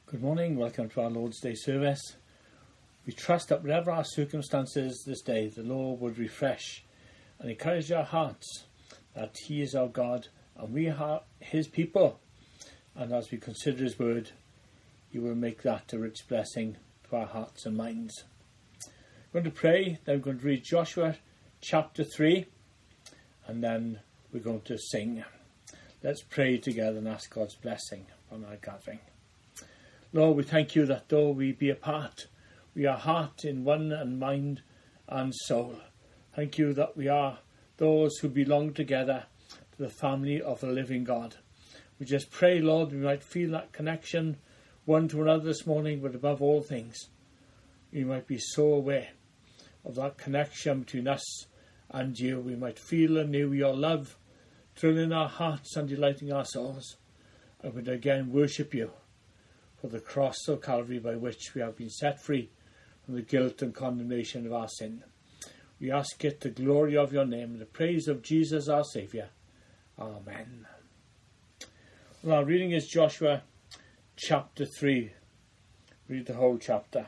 Good morning, welcome to our Lord's Day service. We trust that whatever our circumstances this day, the Lord would refresh and encourage our hearts that He is our God and we are His people. And as we consider His word, He will make that a rich blessing to our hearts and minds. We're going to pray, then we're going to read Joshua chapter 3, and then we're going to sing. Let's pray together and ask God's blessing on our gathering. Lord, we thank you that though we be apart, we are heart in one and mind and soul. Thank you that we are those who belong together to the family of the living God. We just pray, Lord, we might feel that connection one to another this morning, but above all things, we might be so aware of that connection between us and you. We might feel anew your love thrilling our hearts and delighting our souls, and would again worship you for the cross of Calvary by which we have been set free from the guilt and condemnation of our sin. We ask it the glory of your name and the praise of Jesus our Saviour. Amen. Well, our reading is Joshua chapter 3. Read the whole chapter.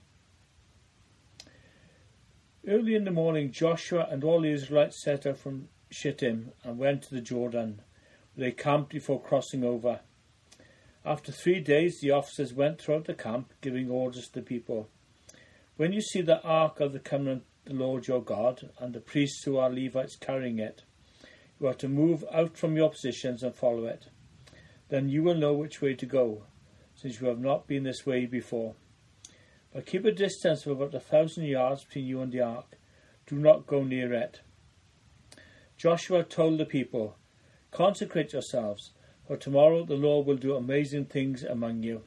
Early in the morning Joshua and all the Israelites set out from Shittim and went to the Jordan, where they camped before crossing over. After 3 days the officers went throughout the camp, giving orders to the people. When you see the ark of the covenant, the Lord your God, and the priests who are Levites carrying it, you are to move out from your positions and follow it. Then you will know which way to go, since you have not been this way before. But keep a distance of about 1,000 yards between you and the ark. Do not go near it. Joshua told the people, "Consecrate yourselves, for tomorrow the Lord will do amazing things among you."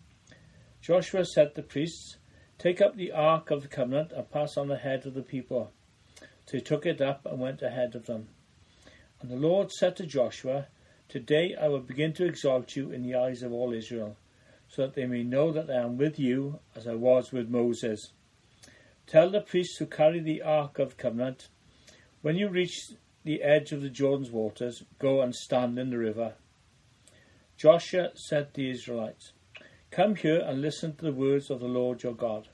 Joshua said to the priests, "Take up the ark of the covenant and pass on ahead of the people." So they took it up and went ahead of them. And the Lord said to Joshua, "Today I will begin to exalt you in the eyes of all Israel, so that they may know that I am with you as I was with Moses. Tell the priests who carry the ark of the covenant, when you reach the edge of the Jordan's waters, go and stand in the river." Joshua said to the Israelites, "Come here and listen to the words of the Lord your God.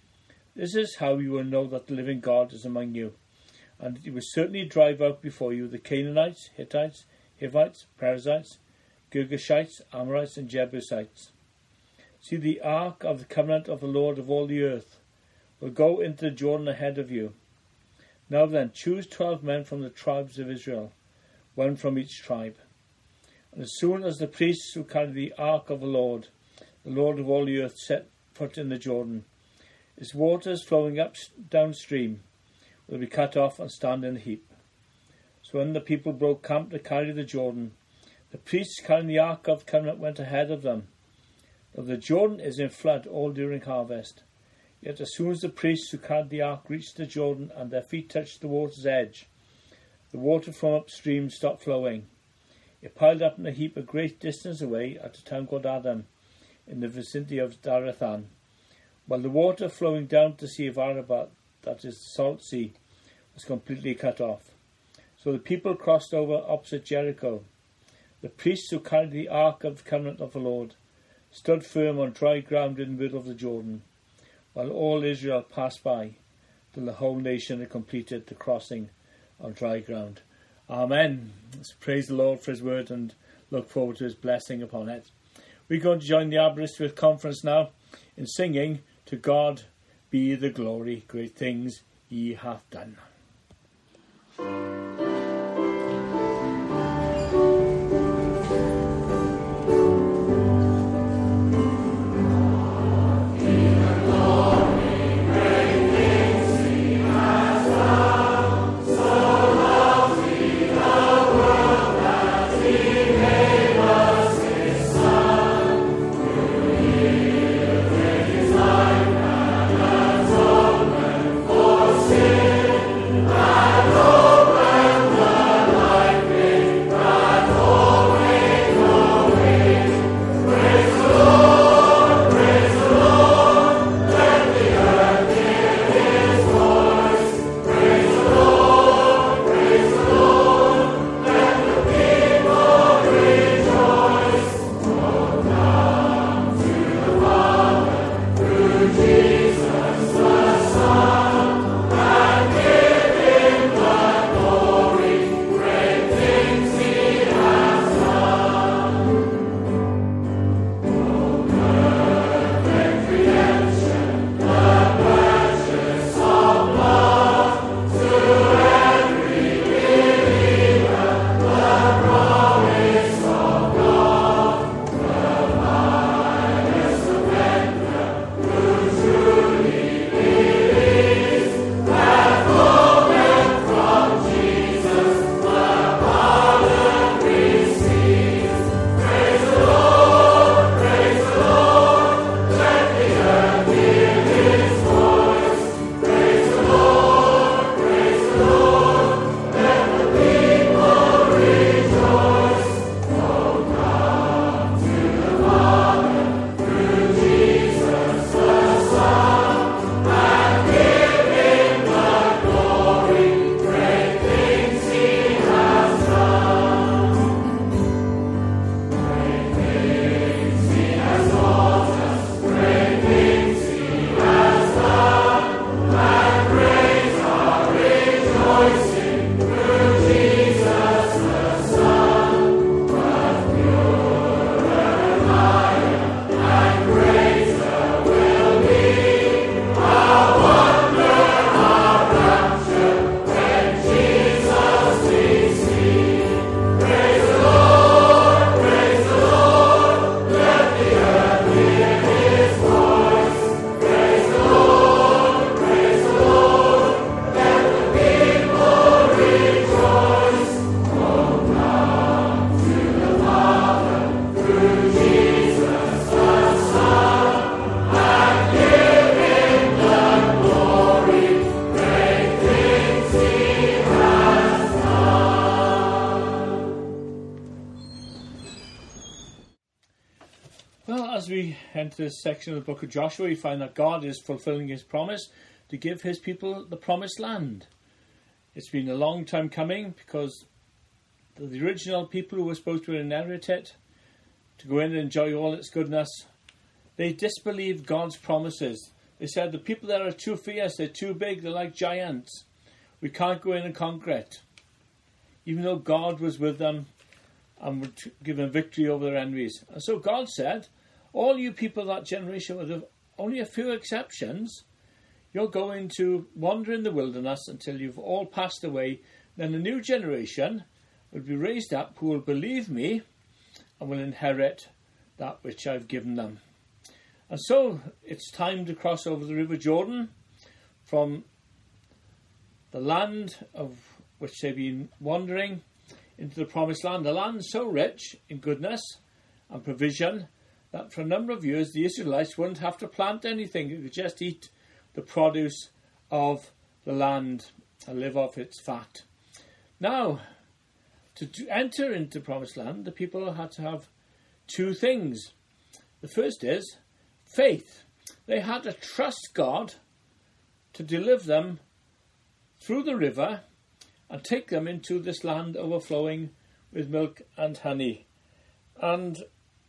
This is how you will know that the living God is among you, and he will certainly drive out before you the Canaanites, Hittites, Hivites, Perizzites, Girgashites, Amorites, and Jebusites. See, the ark of the covenant of the Lord of all the earth will go into the Jordan ahead of you. Now then, choose 12 men from the tribes of Israel, one from each tribe. And as soon as the priests who carry the ark of the Lord of all the earth, set foot in the Jordan, its waters flowing up downstream will be cut off and stand in a heap." So when the people broke camp to carry the Jordan, the priests carrying the ark of the covenant went ahead of them. Though the Jordan is in flood all during harvest, yet as soon as the priests who carried the ark reached the Jordan and their feet touched the water's edge, the water from upstream stopped flowing. It piled up in a heap a great distance away at a town called Adam, in the vicinity of Zarethan, while the water flowing down to the Sea of Arabah, that is the Salt Sea, was completely cut off. So the people crossed over opposite Jericho. The priests who carried the ark of the covenant of the Lord stood firm on dry ground in the middle of the Jordan, while all Israel passed by, till the whole nation had completed the crossing on dry ground. Amen. Let's praise the Lord for his word and look forward to his blessing upon it. We're going to join the Aberystwyth Conference now in singing "To God be the glory, great things he hath done." Lord Well, as we enter this section of the book of Joshua, we find that God is fulfilling his promise to give his people the promised land. It's been a long time coming because the original people who were supposed to inherit it, to go in and enjoy all its goodness, they disbelieved God's promises. They said the people there are too fierce, they're too big, they're like giants. We can't go in and conquer it. Even though God was with them and would give them victory over their enemies. And so God said, all you people of that generation, with only a few exceptions, you're going to wander in the wilderness until you've all passed away. Then a new generation will be raised up who will believe me and will inherit that which I've given them. And so it's time to cross over the River Jordan from the land of which they've been wandering into the promised land, a land so rich in goodness and provision that for a number of years the Israelites wouldn't have to plant anything. They could just eat the produce of the land and live off its fat. Now, to enter into the promised land, the people had to have two things. The first is faith. They had to trust God to deliver them through the river and take them into this land overflowing with milk and honey. And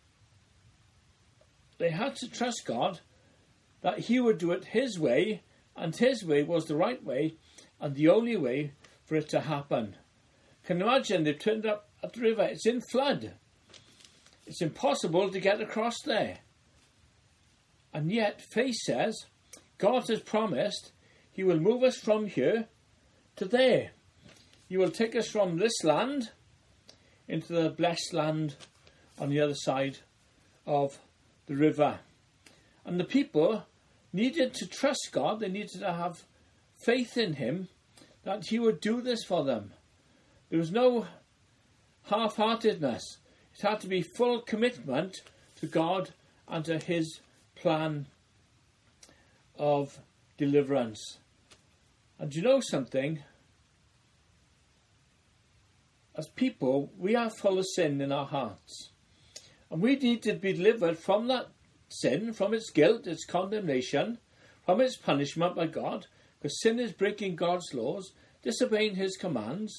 they had to trust God that he would do it his way, and his way was the right way and the only way for it to happen. Can you imagine? They've turned up at the river. It's in flood. It's impossible to get across there. And yet faith says God has promised he will move us from here to there. He will take us from this land into the blessed land on the other side of the river. And the people needed to trust God. They needed to have faith in him that he would do this for them. There was no half-heartedness. It had to be full commitment to God and to his plan of deliverance. And you know something? As people, we are full of sin in our hearts. And we need to be delivered from that sin, from its guilt, its condemnation, from its punishment by God. Because sin is breaking God's laws, disobeying his commands,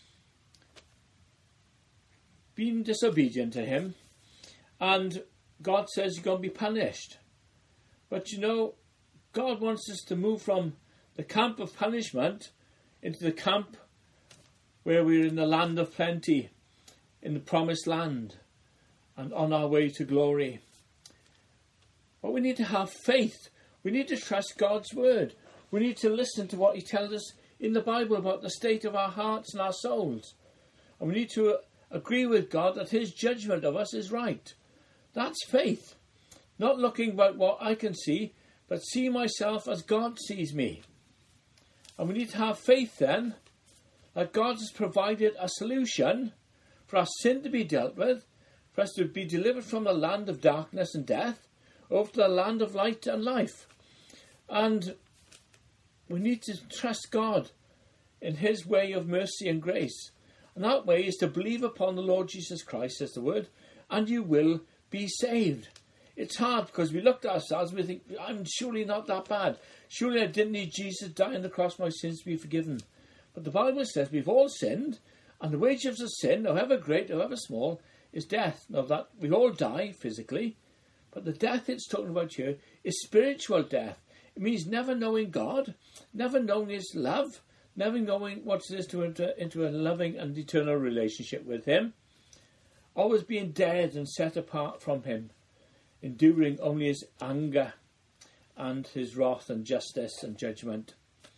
being disobedient to him. And God says you're going to be punished. But you know, God wants us to move from the camp of punishment into the camp where we're in the land of plenty, in the promised land, and on our way to glory. But we need to have faith. We need to trust God's word. We need to listen to what he tells us in the Bible about the state of our hearts and our souls. And we need to agree with God that his judgment of us is right. That's faith. Not looking about what I can see, but see myself as God sees me. And we need to have faith then that God has provided a solution for our sin to be dealt with, for us to be delivered from the land of darkness and death over to the land of light and life. And we need to trust God in his way of mercy and grace. And that way is to believe upon the Lord Jesus Christ, says the word, and you will be saved. It's hard because we look at ourselves and we think, I'm surely not that bad. Surely I didn't need Jesus to die on the cross for my sins to be forgiven. But the Bible says we've all sinned, and the wages of sin, however great, however small, is death. Now that we all die physically, but the death it's talking about here is spiritual death. It means never knowing God, never knowing his love, never knowing what it is to enter into a loving and eternal relationship with him, always being dead and set apart from him, enduring only his anger and his wrath and justice and judgment.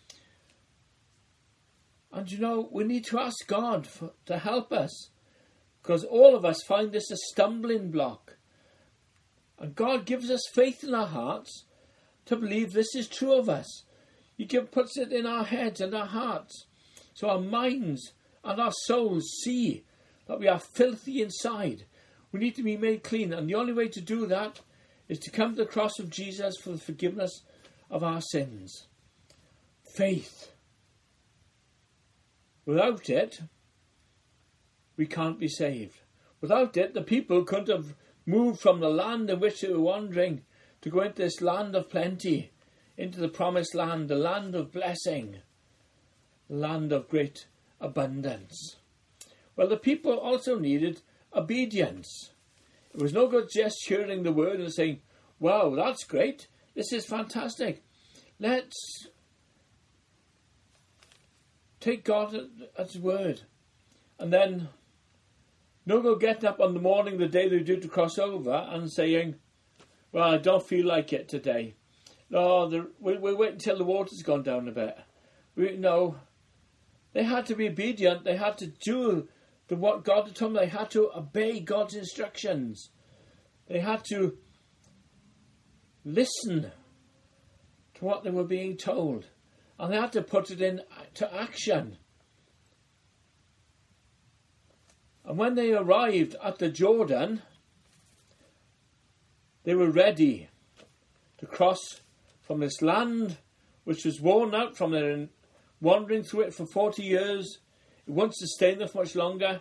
And you know, we need to ask God to help us, because all of us find this a stumbling block. And God gives us faith in our hearts to believe this is true of us. He puts it in our heads and our hearts, so our minds and our souls see that we are filthy inside. We need to be made clean, and the only way to do that is to come to the cross of Jesus for the forgiveness of our sins. Faith. Without it, we can't be saved. Without it, the people couldn't have moved from the land in which they were wandering to go into this land of plenty, into the promised land, the land of blessing, the land of great abundance. Well, the people also needed obedience. It was no good just hearing the word and saying, wow, that's great, this is fantastic. Let's take God at His word. And then no go getting up on the morning the day they do to cross over and saying, well, I don't feel like it today. No, we'll wait until the water's gone down a bit. No, they had to be obedient. They had to do what God had told them. They had to obey God's instructions. They had to listen to what they were being told. And they had to put it into action. And when they arrived at the Jordan, they were ready to cross from this land which was worn out from their wandering through it for 40 years. It won't sustain them for much longer.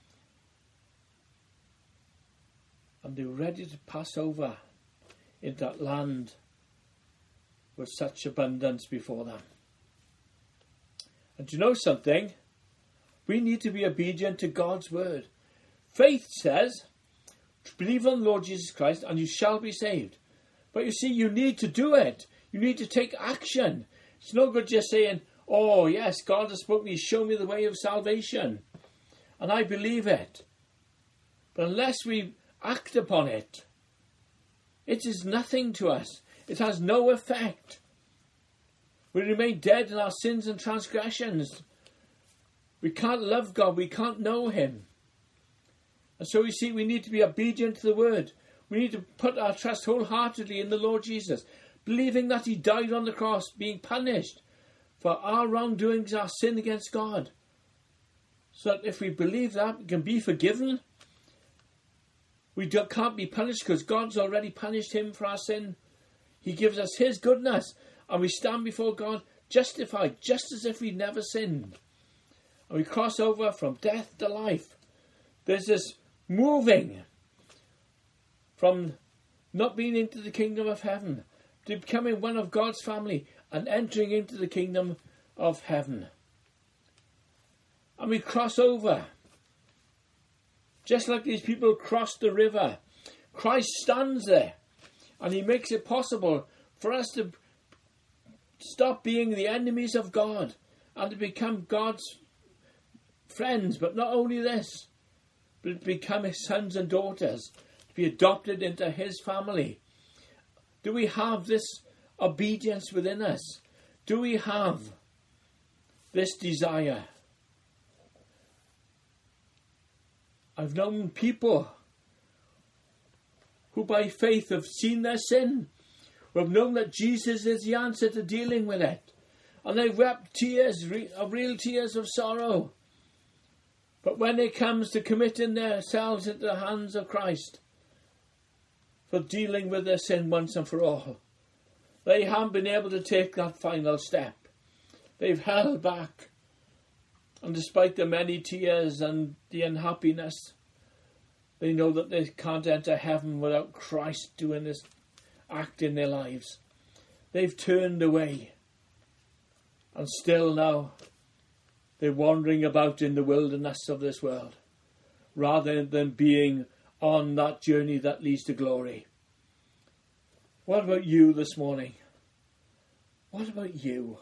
And they were ready to pass over into that land with such abundance before them. And do you know something? We need to be obedient to God's word. Faith says, believe on the Lord Jesus Christ and you shall be saved. But you see, you need to do it. You need to take action. It's no good just saying, oh yes, God has spoken, He's shown me the way of salvation. And I believe it. But unless we act upon it, it is nothing to us. It has no effect. We remain dead in our sins and transgressions. We can't love God. We can't know Him. And so you see, we need to be obedient to the word. We need to put our trust wholeheartedly in the Lord Jesus, believing that He died on the cross, being punished for our wrongdoings, our sin against God. So that if we believe that, we can be forgiven. We can't be punished because God's already punished Him for our sin. He gives us His goodness, and we stand before God justified, just as if we never sinned. And we cross over from death to life. There's this moving from not being into the kingdom of heaven to becoming one of God's family and entering into the kingdom of heaven. And we cross over. Just like these people crossed the river, Christ stands there and He makes it possible for us to stop being the enemies of God and to become God's friends. But not only this, but to become His sons and daughters, to be adopted into His family. Do we have this obedience within us? Do we have this desire? I've known people who by faith have seen their sin, who have known that Jesus is the answer to dealing with it. And they've wept tears, real tears of sorrow. But when it comes to committing themselves into the hands of Christ for dealing with their sin once and for all, they haven't been able to take that final step. They've held back. And despite the many tears and the unhappiness, they know that they can't enter heaven without Christ doing this act in their lives. They've turned away. And still now, they're wandering about in the wilderness of this world, rather than being on that journey that leads to glory. What about you this morning? What about you?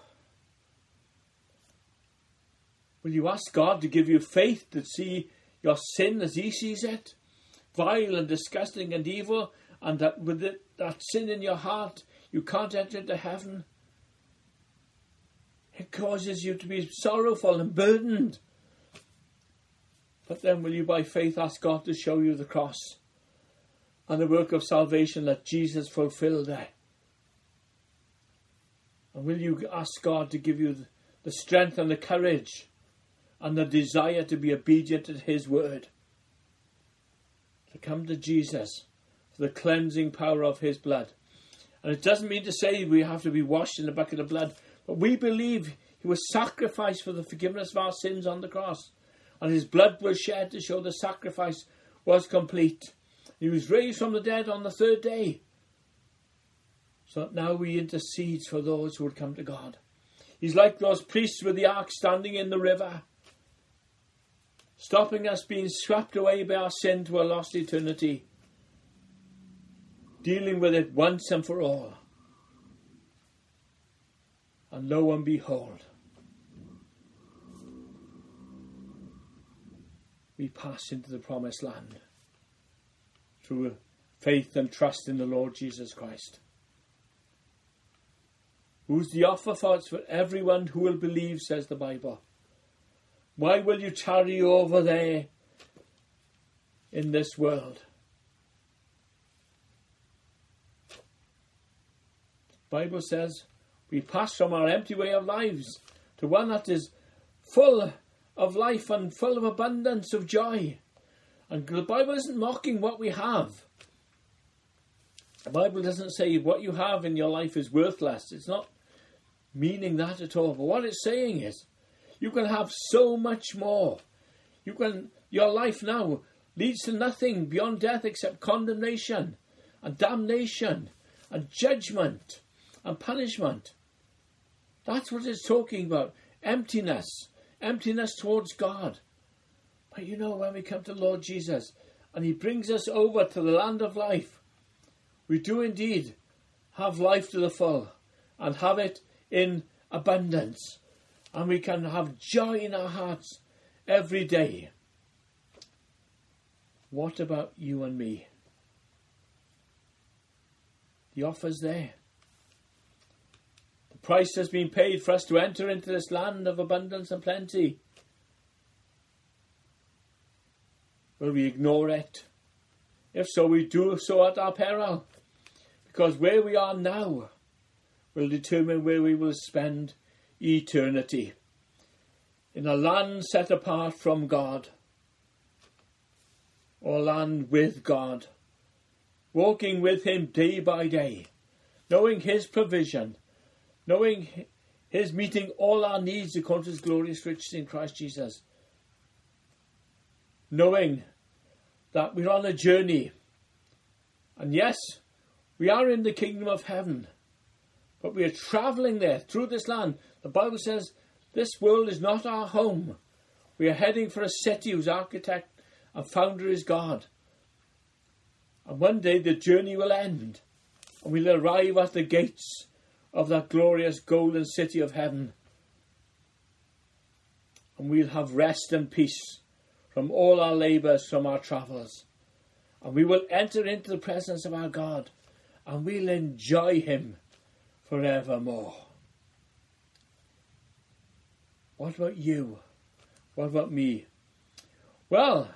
Will you ask God to give you faith to see your sin as He sees it? Vile and disgusting and evil, and that with that sin in your heart, you can't enter into heaven. It causes you to be sorrowful and burdened. But then will you by faith ask God to show you the cross and the work of salvation that Jesus fulfilled there? And will you ask God to give you the strength and the courage and the desire to be obedient to His word? To come to Jesus for the cleansing power of His blood. And it doesn't mean to say we have to be washed in a bucket of blood, but we believe He was sacrificed for the forgiveness of our sins on the cross. And His blood was shed to show the sacrifice was complete. He was raised from the dead on the third day. So that now he intercedes for those who would come to God. He's like those priests with the ark standing in the river, stopping us being swept away by our sin to a lost eternity, dealing with it once and for all. And lo and behold, we pass into the promised land through faith and trust in the Lord Jesus Christ, who's the offer for everyone who will believe, says the Bible. Why will you tarry over there in this world? The Bible says we pass from our empty way of lives to one that is full of life and full of abundance of joy. And the Bible isn't mocking what we have. The Bible doesn't say what you have in your life is worthless. It's not meaning that at all. But what it's saying is you can have so much more. Your life now leads to nothing beyond death except condemnation and damnation and judgment and punishment. That's what it's talking about. Emptiness towards God. But you know, when we come to Lord Jesus and he brings us over to the land of life, we do indeed have life to the full and have it in abundance. And we can have joy in our hearts every day. What about you and me? The offer's there. The price has been paid for us to enter into this land of abundance and plenty. Will we ignore it? If so, we do so at our peril. Because where we are now will determine where we will spend eternity. In a land set apart from God, or land with God, walking with him day by day, knowing his provision, knowing his meeting all our needs according to his glorious riches in Christ Jesus, knowing that we're on a journey. And yes, we are in the kingdom of heaven, but we are travelling there through this land. The Bible says this world is not our home. We are heading for a city whose architect and founder is God. And one day the journey will end, and we'll arrive at the gates of that glorious golden city of heaven. And we'll have rest and peace from all our labours, from our travels. And we will enter into the presence of our God, and we'll enjoy him forevermore. What about you? What about me? Well,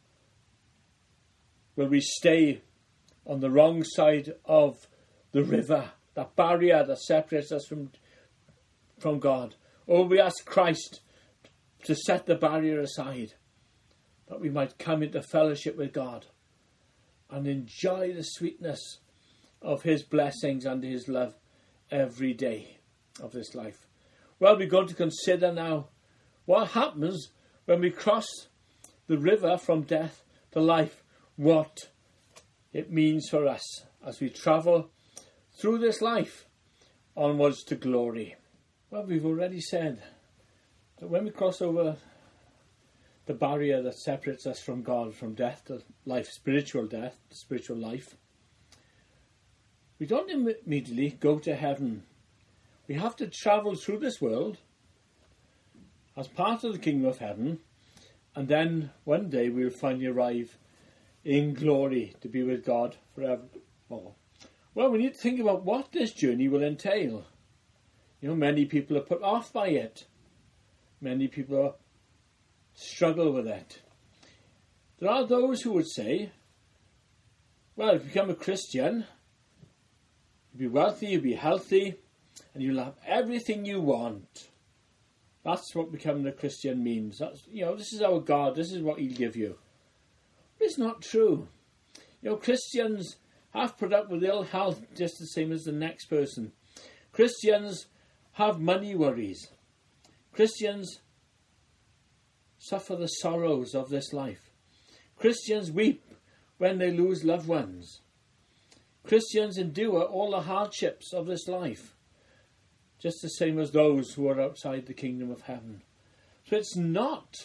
will we stay on the wrong side of the river, that barrier that separates us from God? Or will we ask Christ to set the barrier aside, that we might come into fellowship with God and enjoy the sweetness of his blessings and his love every day of this life? Well, we're going to consider now what happens when we cross the river from death to life, what it means for us as we travel through this life onwards to glory. Well, we've already said that when we cross over the barrier that separates us from God, from death to life, spiritual death to spiritual life, we don't immediately go to heaven. We have to travel through this world as part of the kingdom of heaven, and then one day we'll finally arrive in glory to be with God forevermore. Well, we need to think about what this journey will entail. You know, many people are put off by it. Many people struggle with it. There are those who would say, well, if you become a Christian, you'll be wealthy, you'll be healthy, and you'll have everything you want. That's what becoming a Christian means. This is our God, this is what he'll give you. But it's not true. Christians have put up with ill health just the same as the next person. Christians have money worries. Christians suffer the sorrows of this life. Christians weep when they lose loved ones. Christians endure all the hardships of this life, just the same as those who are outside the kingdom of heaven. So it's not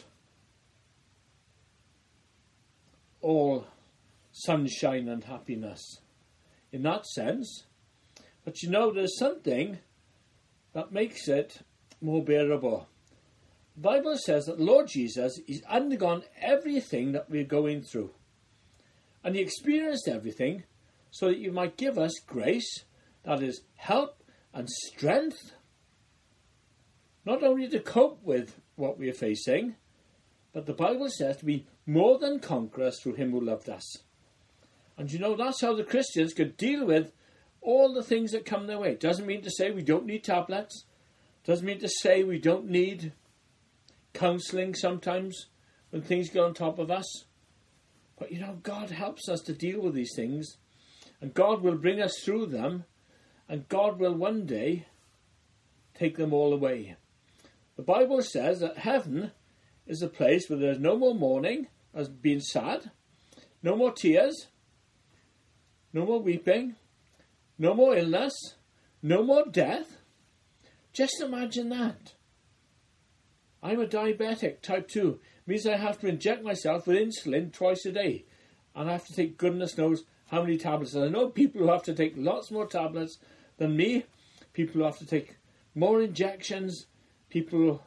all sunshine and happiness in that sense. But you know, there's something that makes it more bearable. The Bible says that the Lord Jesus, he's undergone everything that we're going through. And he experienced everything so that you might give us grace, that is, help and strength, not only to cope with what we are facing, but the Bible says to be more than conquerors through him who loved us. And you know, that's how the Christians could deal with all the things that come their way. It doesn't mean to say we don't need tablets. It doesn't mean to say we don't need counselling sometimes when things get on top of us. But you know, God helps us to deal with these things, and God will bring us through them, and God will one day take them all away. The Bible says that heaven is a place where there's no more mourning, as being sad, no more tears, no more weeping, no more illness, no more death. Just imagine that. I'm a diabetic, type 2. It means I have to inject myself with insulin twice a day. And I have to take goodness knows how many tablets. And I know people who have to take lots more tablets than me. People who have to take more injections. People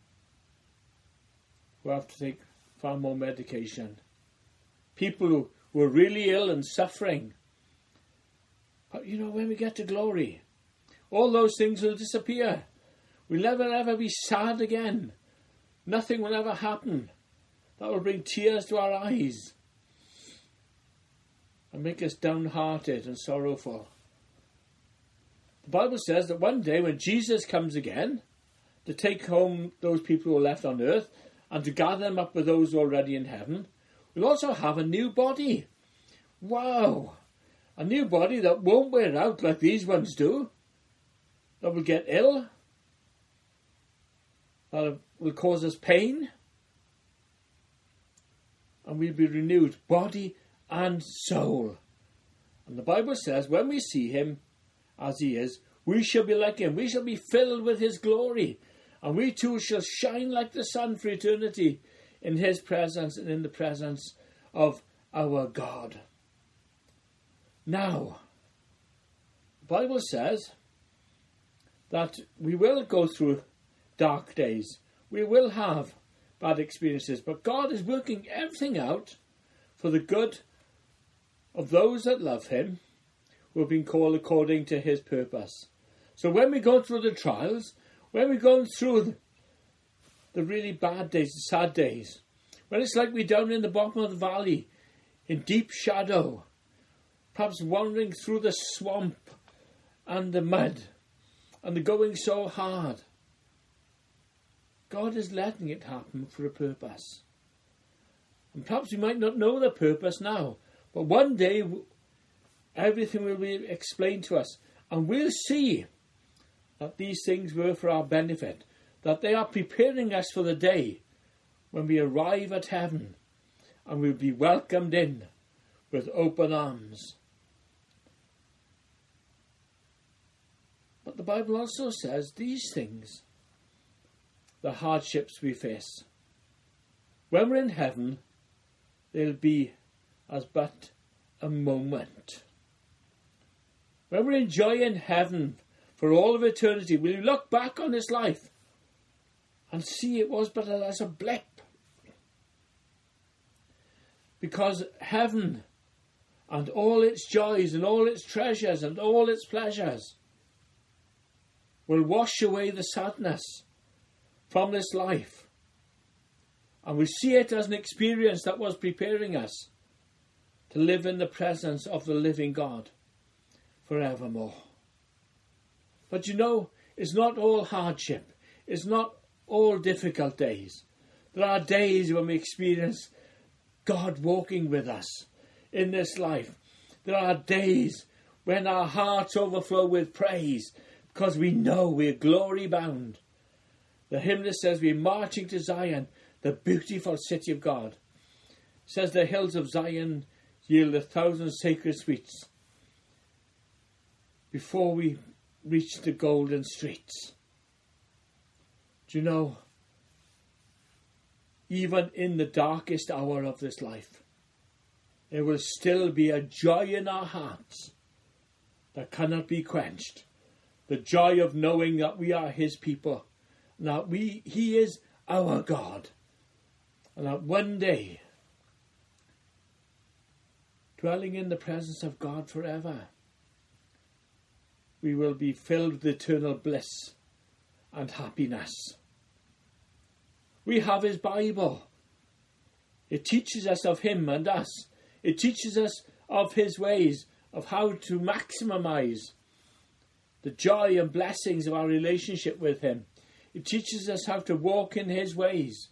who have to take far more medication. People who are really ill and suffering. But you know, when we get to glory, all those things will disappear. We'll never ever be sad again. Nothing will ever happen that will bring tears to our eyes and make us downhearted and sorrowful. The Bible says that one day when Jesus comes again to take home those people who are left on earth and to gather them up with those already in heaven, we'll also have a new body. Wow! A new body that won't wear out like these ones do, that will get ill, that will cause us pain, and we'll be renewed, body and soul. And the Bible says when we see him as he is, we shall be like him. We shall be filled with his glory, and we too shall shine like the sun for eternity in his presence and in the presence of our God. Now, the Bible says that we will go through dark days. We will have bad experiences, but God is working everything out for the good of those that love him, who have been called according to his purpose. So when we go through the trials, when we're going through the really bad days, the sad days, when it's like we're down in the bottom of the valley, in deep shadow, perhaps wandering through the swamp and the mud, and the going so hard, God is letting it happen for a purpose. And perhaps we might not know the purpose now, but one day everything will be explained to us, and we'll see that these things were for our benefit, that they are preparing us for the day when we arrive at heaven and we'll be welcomed in with open arms. But the Bible also says these things, the hardships we face, when we're in heaven, they'll be as but a moment. When we're enjoying heaven for all of eternity, we'll look back on this life and see it was but as a blip. Because heaven and all its joys and all its treasures and all its pleasures will wash away the sadness from this life. And we see it as an experience that was preparing us to live in the presence of the living God forevermore. But you know, it's not all hardship. It's not all difficult days. There are days when we experience God walking with us in this life. There are days when our hearts overflow with praise because we know we're glory bound. The hymnist says we're marching to Zion, the beautiful city of God. It says the hills of Zion yield 1,000 sacred sweets before we reach the golden streets. Do you know, even in the darkest hour of this life, there will still be a joy in our hearts that cannot be quenched. The joy of knowing that we are his people, and that he is our God, and that one day, dwelling in the presence of God forever, we will be filled with eternal bliss and happiness. We have his Bible. It teaches us of him and us. It teaches us of his ways, of how to maximize the joy and blessings of our relationship with him. It teaches us how to walk in his ways.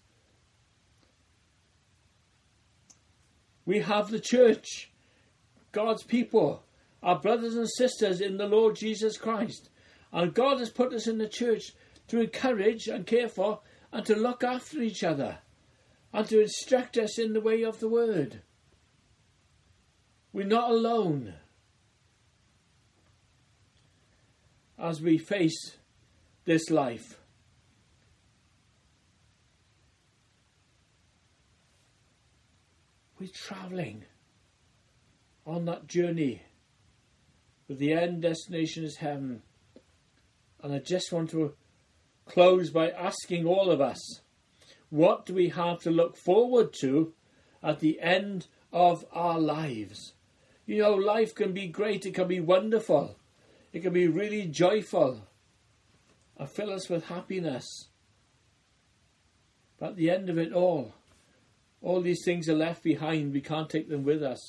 We have the church, God's people, our brothers and sisters in the Lord Jesus Christ. And God has put us in the church to encourage and care for and to look after each other and to instruct us in the way of the word. We're not alone as we face this life. We're travelling on that journey, but the end destination is heaven. And I just want to close by asking all of us, what do we have to look forward to at the end of our lives? You know, life can be great, it can be wonderful, it can be really joyful and fill us with happiness. But at the end of it all these things are left behind, we can't take them with us.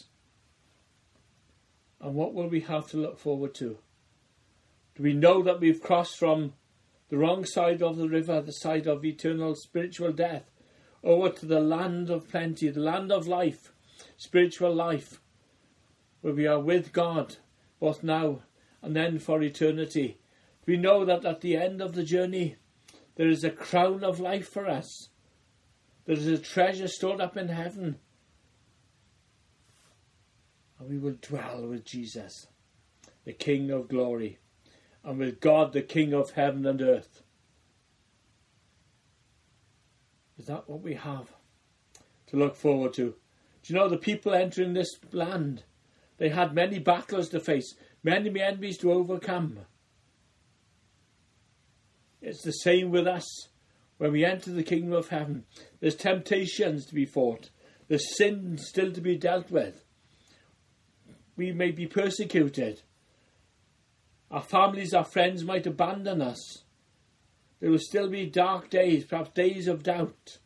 And what will we have to look forward to? Do we know that we've crossed from the wrong side of the river, the side of eternal spiritual death, over to the land of plenty, the land of life, spiritual life, where we are with God, both now and then for eternity? We know that at the end of the journey, there is a crown of life for us. There is a treasure stored up in heaven. And we will dwell with Jesus, the King of glory, and with God, the King of heaven and earth. Is that what we have to look forward to? Do you know, the people entering this land, they had many battles to face, many enemies to overcome. It's the same with us. When we enter the kingdom of heaven, there's temptations to be fought. There's sin still to be dealt with. We may be persecuted. Our families, our friends might abandon us. There will still be dark days, perhaps days of doubt.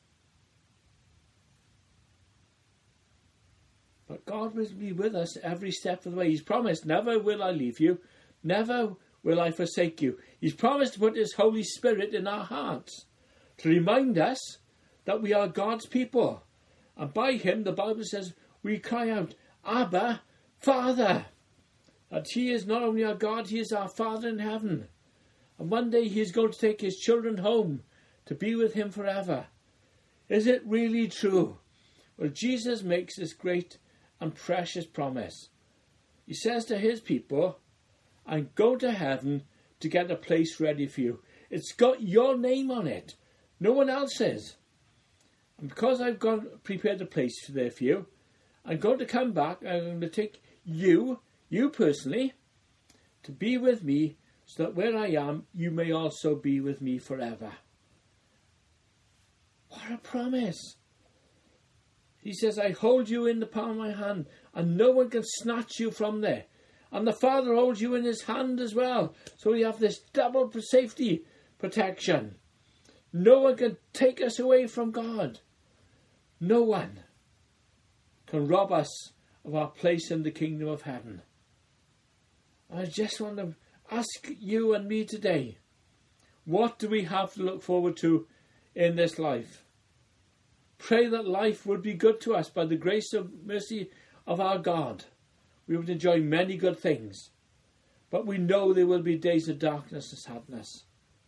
But God will be with us every step of the way. He's promised, never will I leave you, never will I forsake you. He's promised to put his Holy Spirit in our hearts to remind us that we are God's people. And by him, the Bible says, we cry out, Abba, Father. That he is not only our God, he is our Father in heaven. And one day he is going to take his children home to be with him forever. Is it really true? Well, Jesus makes this great and precious promise. He says to his people, and go to heaven to get a place ready for you. It's got your name on it, no one else's. And because I've prepared a place there for you, I'm going to come back and I'm going to take you personally, to be with me, so that where I am, you may also be with me forever. What a promise! He says, I hold you in the palm of my hand, and no one can snatch you from there. And the Father holds you in his hand as well. So we have this double safety protection. No one can take us away from God. No one can rob us of our place in the kingdom of heaven. I just want to ask you and me today, what do we have to look forward to in this life? Pray that life would be good to us by the grace and mercy of our God. We would enjoy many good things, but we know there will be days of darkness and sadness.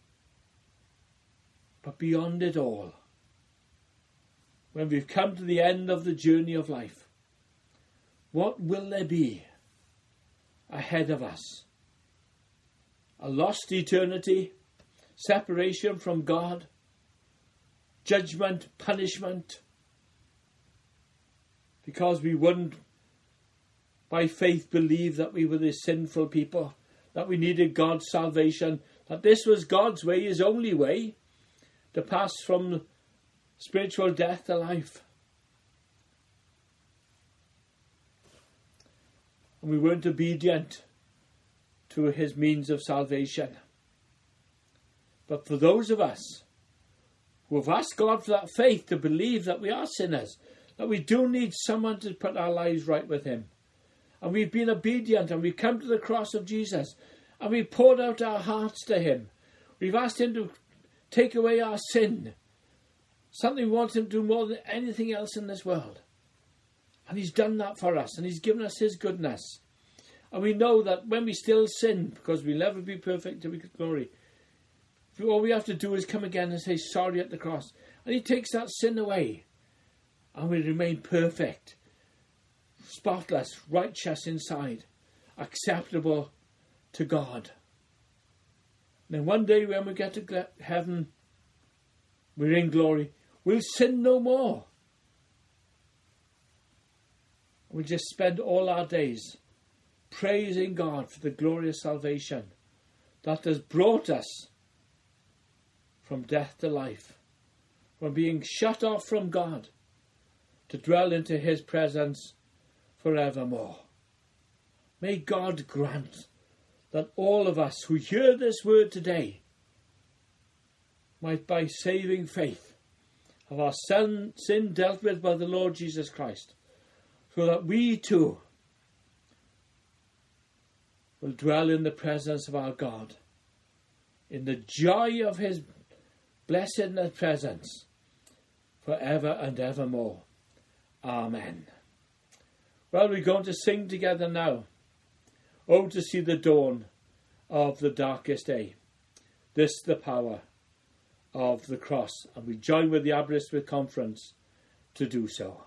But beyond it all, when we've come to the end of the journey of life, What will there be ahead of us? A lost eternity, separation from God, judgment, punishment, because we wouldn't by faith believe that we were this sinful people, that we needed God's salvation, that this was God's way, his only way, to pass from spiritual death to life. And we weren't obedient to his means of salvation. But for those of us who have asked God for that faith to believe that we are sinners, that we do need someone to put our lives right with him, and we've been obedient and we've come to the cross of Jesus and we've poured out our hearts to him, we've asked him to take away our sin, something we want him to do more than anything else in this world. And he's done that for us, and he's given us his goodness. And we know that when we still sin, because we'll never be perfect to be glory, all we have to do is come again and say sorry at the cross. And he takes that sin away. And we remain perfect, spotless, righteous inside, acceptable to God. And then one day when we get to heaven, we're in glory, we'll sin no more. We'll just spend all our days praising God for the glorious salvation that has brought us from death to life, from being shut off from God to dwell into his presence forevermore. May God grant that all of us who hear this word today might, by saving faith, have our sin dealt with by the Lord Jesus Christ, so that we too will dwell in the presence of our God, in the joy of his blessedness presence, forever and evermore. Amen. Well, we're going to sing together now. Oh, to see the dawn of the darkest day. This the power of the cross. And we join with the Aberystwyth Conference to do so.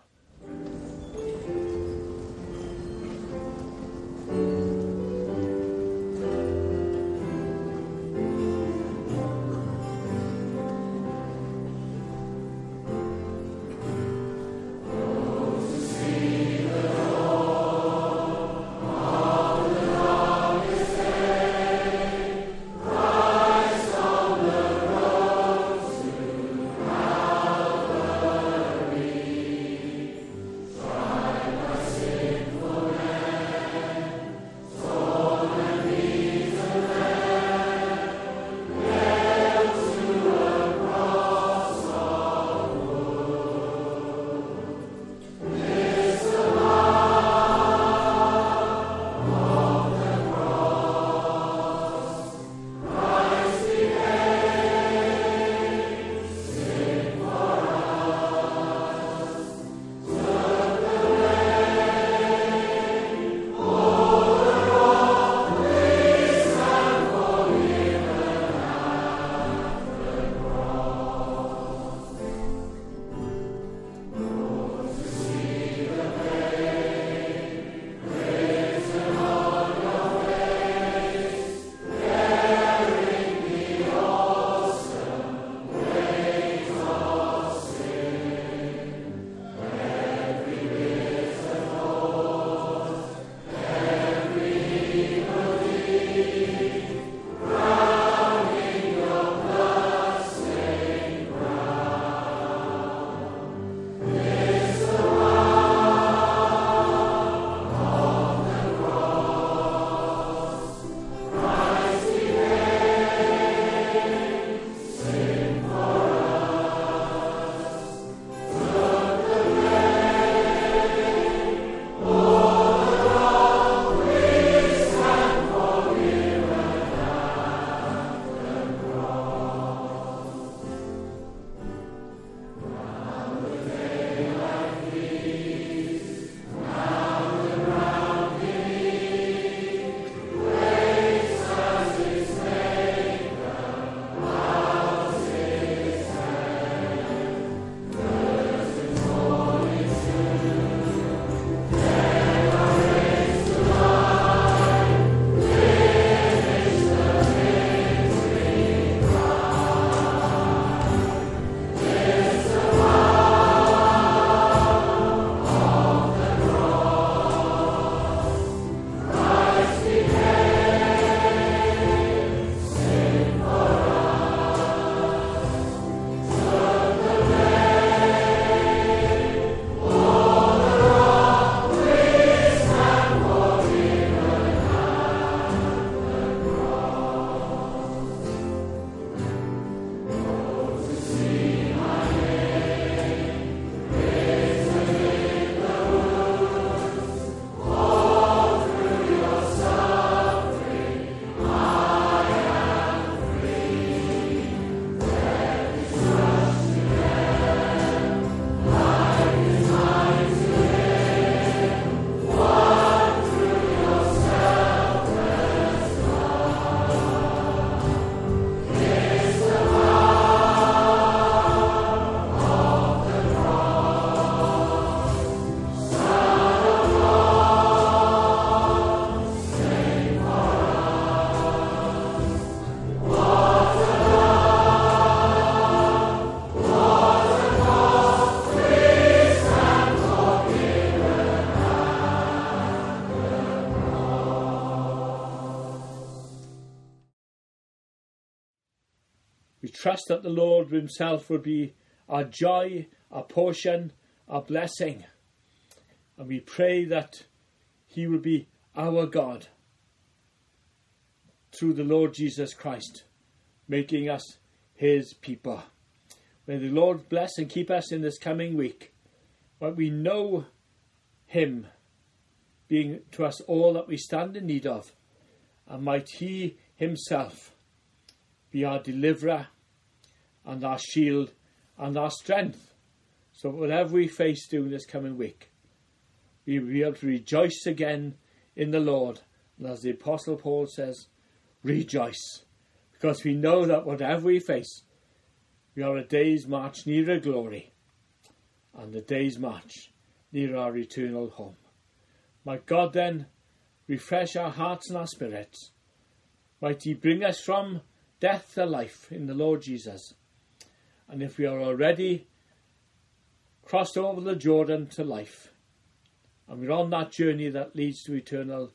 We trust that the Lord himself will be our joy, our portion, our blessing. And we pray that he will be our God through the Lord Jesus Christ, making us his people. May the Lord bless and keep us in this coming week. But we know him being to us all that we stand in need of. And might he himself be our deliverer and our shield and our strength. So whatever we face during this coming week, we will be able to rejoice again in the Lord. And as the Apostle Paul says, rejoice. Because we know that whatever we face, we are a day's march nearer glory, and a day's march near our eternal home. Might God then refresh our hearts and our spirits. Might he bring us from death to life in the Lord Jesus. And if we are already crossed over the Jordan to life, and we're on that journey that leads to eternal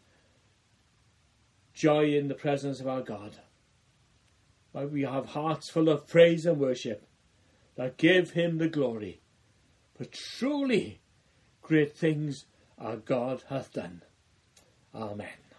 joy in the presence of our God, might we have hearts full of praise and worship that give him the glory. For truly great things our God hath done. Amen.